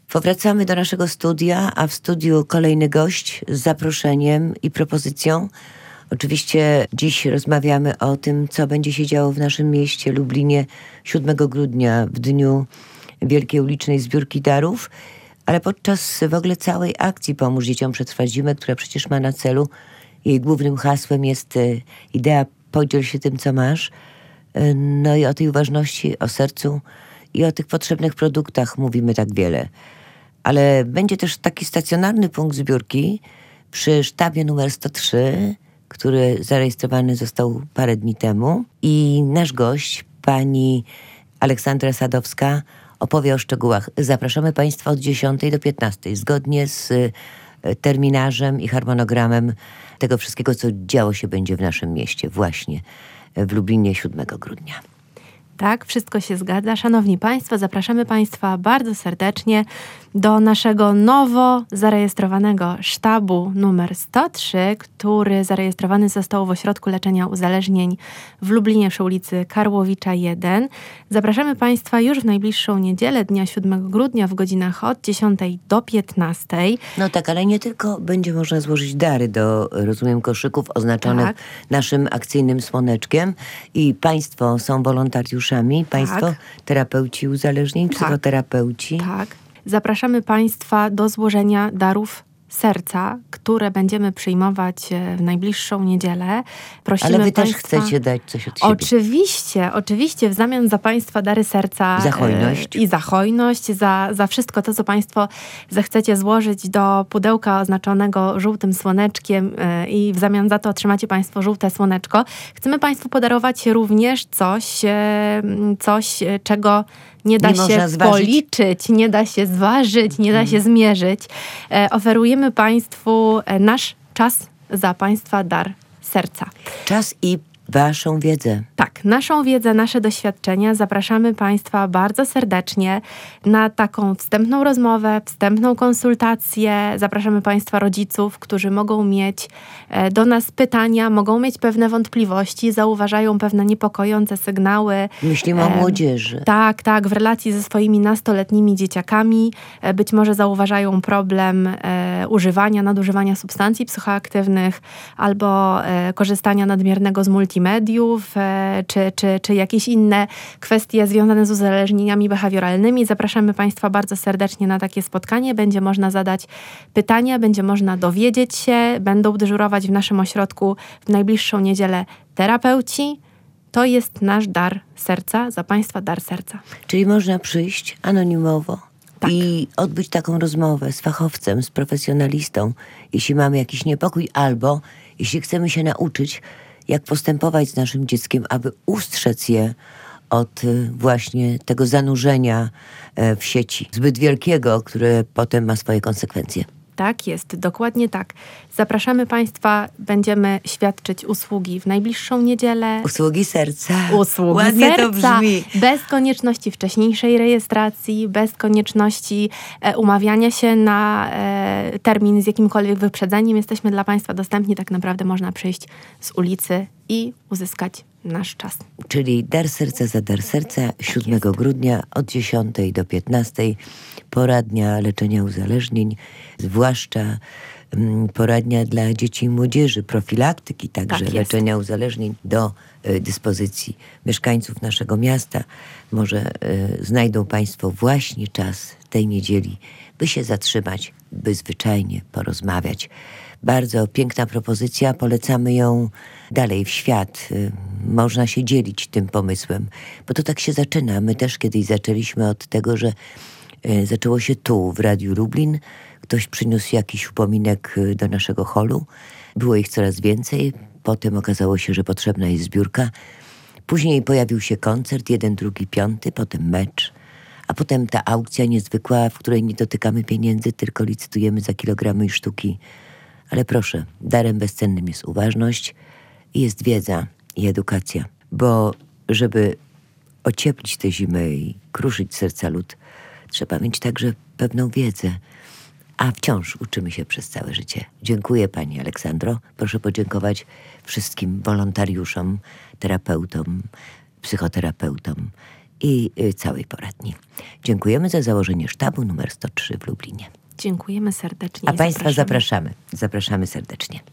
Powracamy do naszego studia, a w studiu kolejny gość z zaproszeniem i propozycją. Oczywiście dziś rozmawiamy o tym, co będzie się działo w naszym mieście Lublinie 7 grudnia w dniu Wielkiej Ulicznej Zbiórki Darów, ale podczas w ogóle całej akcji Pomóż Dzieciom Przetrwać Zimę, która przecież ma na celu, jej głównym hasłem jest idea podziel się tym, co masz. No i o tej uważności, o sercu i o tych potrzebnych produktach mówimy tak wiele. Ale będzie też taki stacjonarny punkt zbiórki przy sztabie numer 103, który zarejestrowany został parę dni temu. I nasz gość, pani Aleksandra Sadowska, opowie o szczegółach. Zapraszamy Państwa od 10 do 15, zgodnie z terminarzem i harmonogramem tego wszystkiego, co działo się będzie w naszym mieście, właśnie w Lublinie 7 grudnia. Tak, wszystko się zgadza. Szanowni Państwo, zapraszamy Państwa bardzo serdecznie do naszego nowo zarejestrowanego sztabu numer 103, który zarejestrowany został w Ośrodku Leczenia Uzależnień w Lublinie przy ulicy Karłowicza 1. Zapraszamy Państwa już w najbliższą niedzielę, dnia 7 grudnia w godzinach od 10 do 15. No tak, ale nie tylko będzie można złożyć dary do, rozumiem, koszyków oznaczonych naszym akcyjnym słoneczkiem i Państwo są wolontariuszami, Państwo terapeuci uzależnień, psychoterapeuci. Tak. Zapraszamy Państwa do złożenia darów serca, które będziemy przyjmować w najbliższą niedzielę. Prosimy Ale wy Państwa, też chcecie dać coś od siebie. Oczywiście, w zamian za Państwa dary serca za hojność. I za hojność, za wszystko to, co Państwo zechcecie złożyć do pudełka oznaczonego żółtym słoneczkiem i w zamian za to otrzymacie Państwo żółte słoneczko. Chcemy Państwu podarować również coś, czego nie da się policzyć, nie da się zważyć, nie da się zmierzyć. Oferujemy Państwu nasz czas za Państwa dar serca. Czas i Waszą wiedzę. Tak, naszą wiedzę, nasze doświadczenia. Zapraszamy Państwa bardzo serdecznie na taką wstępną rozmowę, wstępną konsultację. Zapraszamy Państwa rodziców, którzy mogą mieć do nas pytania, mogą mieć pewne wątpliwości, zauważają pewne niepokojące sygnały. Myślimy o młodzieży. Tak, w relacji ze swoimi nastoletnimi dzieciakami. Być może zauważają problem nadużywania substancji psychoaktywnych albo korzystania nadmiernego z multimediów, czy jakieś inne kwestie związane z uzależnieniami behawioralnymi. Zapraszamy Państwa bardzo serdecznie na takie spotkanie. Będzie można zadać pytania, będzie można dowiedzieć się. Będą dyżurować w naszym ośrodku w najbliższą niedzielę terapeuci. To jest nasz dar serca, za Państwa dar serca. Czyli można przyjść anonimowo i odbyć taką rozmowę z fachowcem, z profesjonalistą, jeśli mamy jakiś niepokój, albo jeśli chcemy się nauczyć, jak postępować z naszym dzieckiem, aby ustrzec je od właśnie tego zanurzenia w sieci zbyt wielkiego, które potem ma swoje konsekwencje. Tak jest, dokładnie tak. Zapraszamy Państwa, będziemy świadczyć usługi w najbliższą niedzielę. Usługi serca. Ładnie serca. To brzmi. Bez konieczności wcześniejszej rejestracji, bez konieczności umawiania się na termin z jakimkolwiek wyprzedzeniem. Jesteśmy dla Państwa dostępni, tak naprawdę można przyjść z ulicy i uzyskać nasz czas. Czyli dar serca za dar serca 7 grudnia od 10 do 15. Poradnia leczenia uzależnień, zwłaszcza poradnia dla dzieci i młodzieży, profilaktyki także leczenia uzależnień do dyspozycji mieszkańców naszego miasta. Może znajdą Państwo właśnie czas tej niedzieli, by się zatrzymać, by zwyczajnie porozmawiać. Bardzo piękna propozycja, polecamy ją dalej w świat. Można się dzielić tym pomysłem, bo to tak się zaczyna. My też kiedyś zaczęliśmy od tego, że zaczęło się tu, w Radiu Lublin. Ktoś przyniósł jakiś upominek do naszego holu. Było ich coraz więcej. Potem okazało się, że potrzebna jest zbiórka. Później pojawił się koncert, 1, 2, 5, potem mecz. A potem ta aukcja niezwykła, w której nie dotykamy pieniędzy, tylko licytujemy za kilogramy i sztuki. Ale proszę, darem bezcennym jest uważność i jest wiedza i edukacja. Bo żeby ocieplić tę zimę i kruszyć serca lud, trzeba mieć także pewną wiedzę. A wciąż uczymy się przez całe życie. Dziękuję Pani Aleksandro. Proszę podziękować wszystkim wolontariuszom, terapeutom, psychoterapeutom i całej poradni. Dziękujemy za założenie sztabu numer 103 w Lublinie. Dziękujemy serdecznie. A Państwa zapraszamy. Zapraszamy serdecznie.